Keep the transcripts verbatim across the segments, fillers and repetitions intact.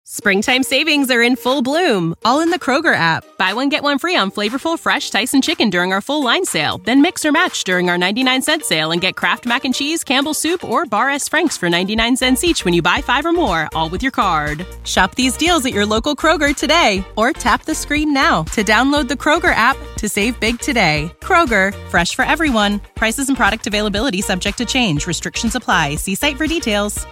Springtime savings are in full bloom, all in the Kroger app. Buy one, get one free on flavorful, fresh Tyson chicken during our full line sale. Then mix or match during our ninety-nine cent sale and get Kraft Mac and Cheese, Campbell's Soup, or Bar S. Frank's for ninety-nine cents each when you buy five or more, all with your card. Shop these deals at your local Kroger today, or tap the screen now to download the Kroger app to save big today. Kroger, fresh for everyone. Prices and product availability subject to change. Restrictions apply. See site for details.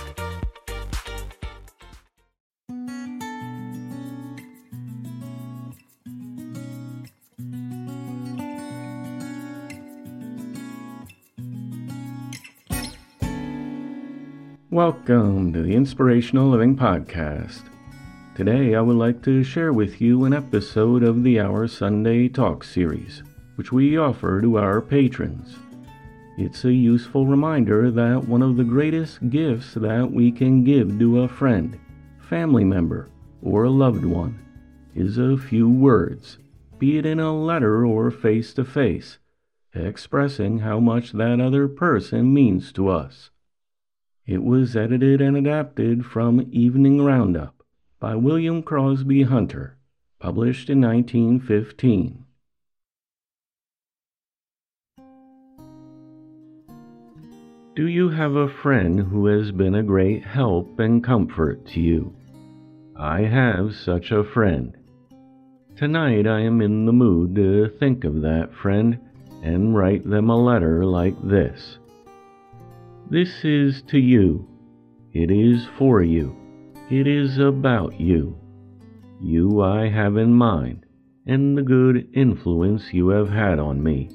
Welcome to the Inspirational Living Podcast. Today I would like to share with you an episode of the Our Sunday Talk series, which we offer to our patrons. It's a useful reminder that one of the greatest gifts that we can give to a friend, family member, or a loved one is a few words, be it in a letter or face-to-face, expressing how much that other person means to us. It was edited and adapted from Evening Roundup by William Crosby Hunter, published in nineteen fifteen. Do you have a friend who has been a great help and comfort to you? I have such a friend. Tonight I am in the mood to think of that friend and write them a letter like this. This is to you. It is for you. It is about you. You I have in mind, and the good influence you have had on me.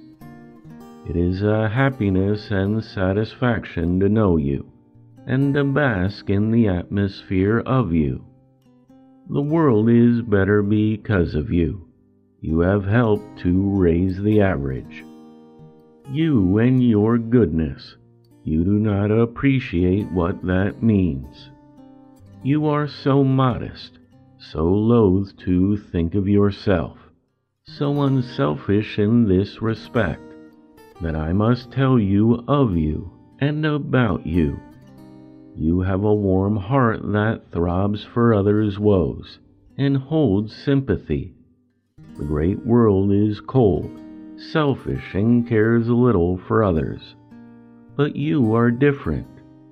It is a happiness and satisfaction to know you, and to bask in the atmosphere of you. The world is better because of you. You have helped to raise the average. You and your goodness. You do not appreciate what that means. You are so modest, so loath to think of yourself, so unselfish in this respect, that I must tell you of you and about you. You have a warm heart that throbs for others' woes and holds sympathy. The great world is cold, selfish, and cares little for others. But you are different.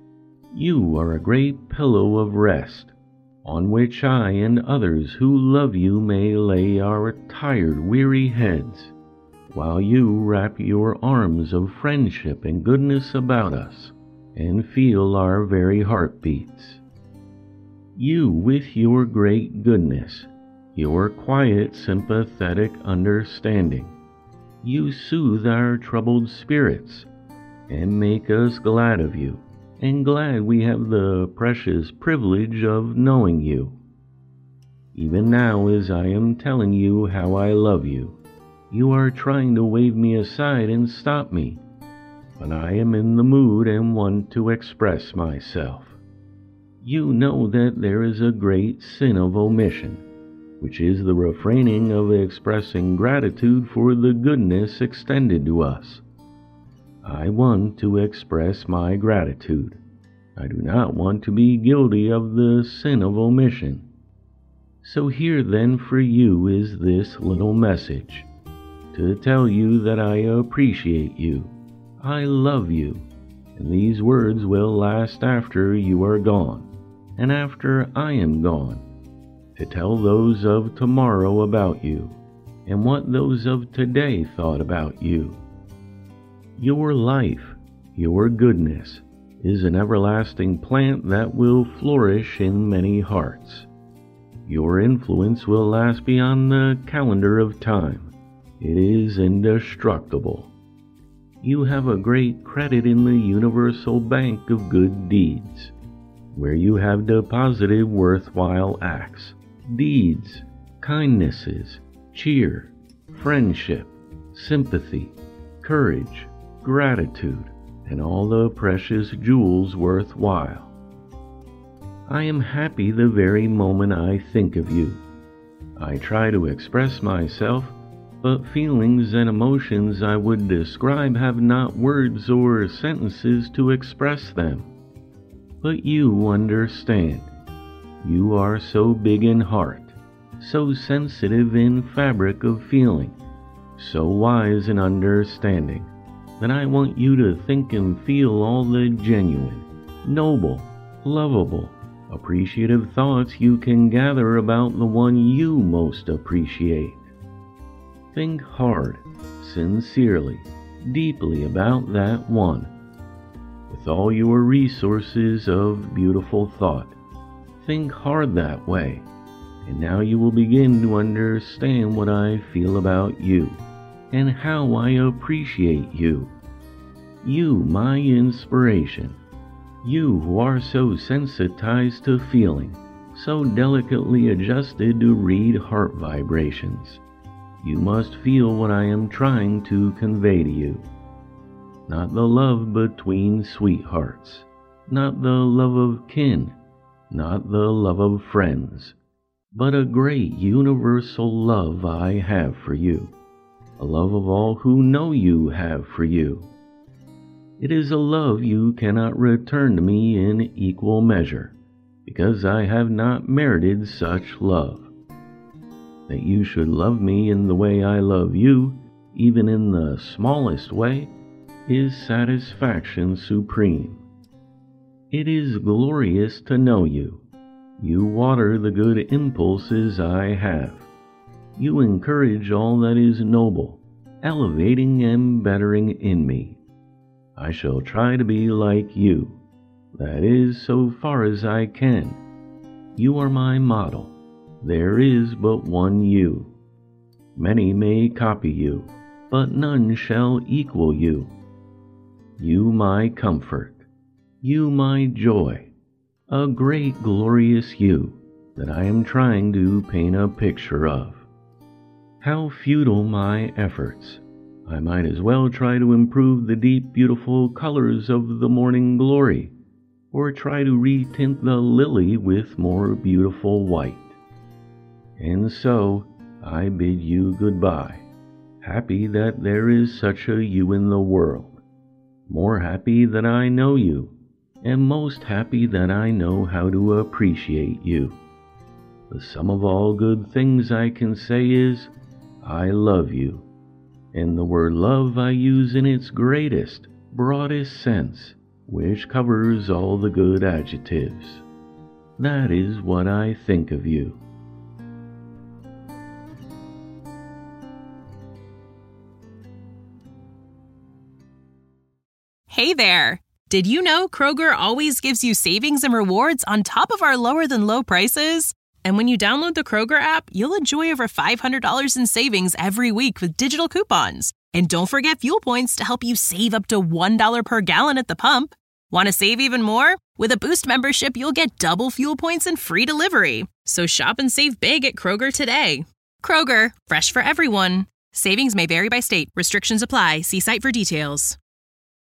You are a great pillow of rest, on which I and others who love you may lay our tired, weary heads, while you wrap your arms of friendship and goodness about us, and feel our very heartbeats. You, with your great goodness, your quiet, sympathetic understanding, you soothe our troubled spirits, and make us glad of you, and glad we have the precious privilege of knowing you. Even now, as I am telling you how I love you, you are trying to wave me aside and stop me, but I am in the mood and want to express myself. You know that there is a great sin of omission, which is the refraining of expressing gratitude for the goodness extended to us. I want to express my gratitude. I do not want to be guilty of the sin of omission. So here then for you is this little message, to tell you that I appreciate you, I love you, and these words will last after you are gone, and after I am gone, to tell those of tomorrow about you, and what those of today thought about you. Your life, your goodness, is an everlasting plant that will flourish in many hearts. Your influence will last beyond the calendar of time. It is indestructible. You have a great credit in the universal bank of good deeds, where you have deposited worthwhile acts, deeds, kindnesses, cheer, friendship, sympathy, courage, gratitude, and all the precious jewels worthwhile. I am happy the very moment I think of you. I try to express myself, but feelings and emotions I would describe have not words or sentences to express them. But you understand. You are so big in heart, so sensitive in fabric of feeling, so wise in understanding, that I want you to think and feel all the genuine, noble, lovable, appreciative thoughts you can gather about the one you most appreciate. Think hard, sincerely, deeply about that one. With all your resources of beautiful thought, think hard that way, and now you will begin to understand what I feel about you, and how I appreciate you. You, my inspiration. You who are so sensitized to feeling, so delicately adjusted to read heart vibrations. You must feel what I am trying to convey to you. Not the love between sweethearts, not the love of kin, not the love of friends, but a great universal love I have for you, a love of all who know you have for you. It is a love you cannot return to me in equal measure, because I have not merited such love. That you should love me in the way I love you, even in the smallest way, is satisfaction supreme. It is glorious to know you. You water the good impulses I have. You encourage all that is noble, elevating and bettering in me. I shall try to be like you, that is, so far as I can. You are my model. There is but one you. Many may copy you, but none shall equal you. You my comfort, you my joy, a great glorious you that I am trying to paint a picture of. How futile my efforts! I might as well try to improve the deep, beautiful colors of the morning glory, or try to retint the lily with more beautiful white. And so I bid you goodbye, happy that there is such a you in the world, more happy that I know you, and most happy that I know how to appreciate you. The sum of all good things I can say is, I love you. And the word love I use in its greatest, broadest sense, which covers all the good adjectives. That is what I think of you. Hey there! Did you know Kroger always gives you savings and rewards on top of our lower than low prices? And when you download the Kroger app, you'll enjoy over five hundred dollars in savings every week with digital coupons. And don't forget fuel points to help you save up to one dollar per gallon at the pump. Want to save even more? With a Boost membership, you'll get double fuel points and free delivery. So shop and save big at Kroger today. Kroger, fresh for everyone. Savings may vary by state. Restrictions apply. See site for details.